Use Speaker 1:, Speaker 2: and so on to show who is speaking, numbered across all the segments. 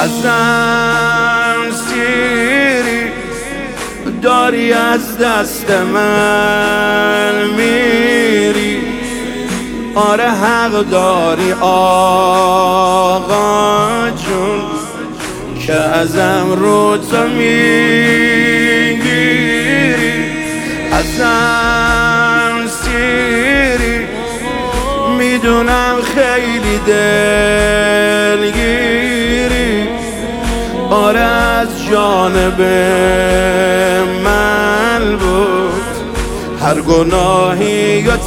Speaker 1: ازم سیری داری از دست من میری. آره حق داری آقا جون که ازم رو تو میگیری. ازم سیری میدونم خیلی دلگیری. آره از جانب من بود هر گناهی یا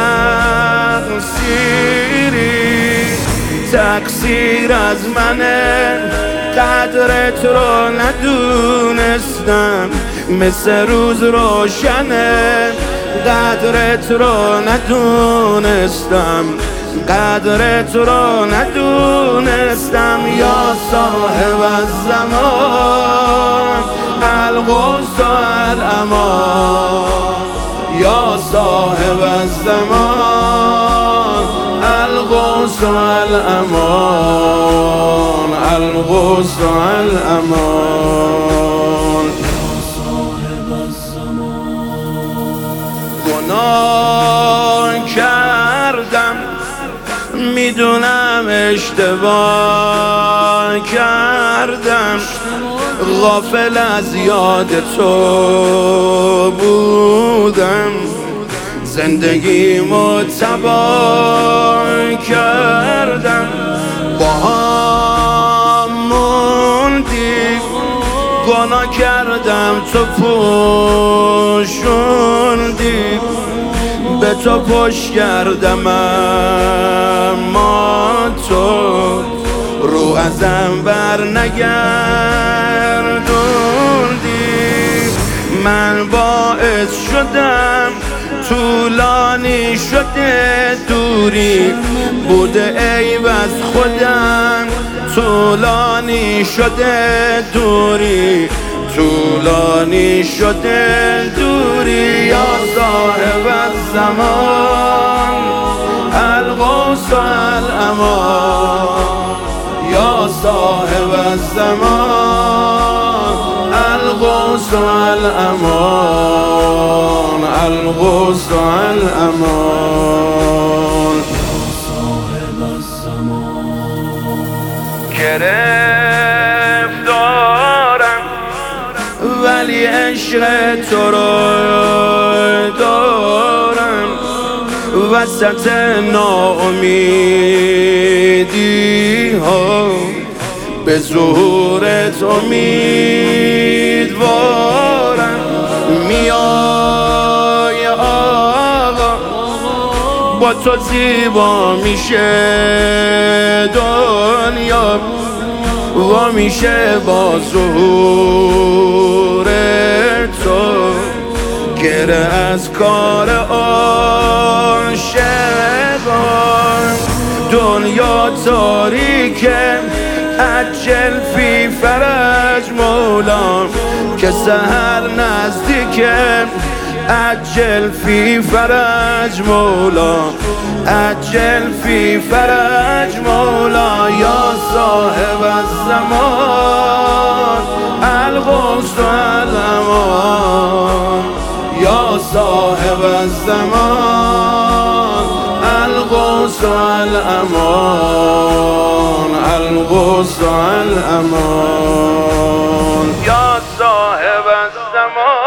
Speaker 1: تقصیری. تقصیر از منه قدرت رو ندونستم، مثل روز روشنه قدرت رو ندونستم، قدرت رو ندونستم. یا صاحب الزمان القدس الامان، یا صاحب الزمان القدس الامان، القدس الامان. گناه کردم میدونم اشتباه کردم، غافل از یاد تو بودم، زندگیمو تباه کردم. با هم موندیم گناه کردم تو پوشوندی، به تو پشت کردم اما تو رو ازم بر نگردوندی. من باعث شدم طولانی شده دوری، بوده عیب از خودم طولانی شده دوری، طولانی شده دوری. یا صاحب الزمان القدس الامان، یا صاحب الزمان القدس الامان، القدس الامان. گرفتارم ولی عشق تو رو دارم، وسط ناامیدی ها به ظهورت امیدوارم. میای آقا با تو زیبا میشه دنیا، و میشه با ظهور تو گره از کار عاشقان. دنیا تاریکه عجل فی فرج مولا، که سحر نزدیکه عجل فی فرج مولا، عجل فی فرج مولا. یا صاحب الزمان القدس الامان، یا صاحب الزمان القدس الامان، القدس الامان. یا صاحب الزمان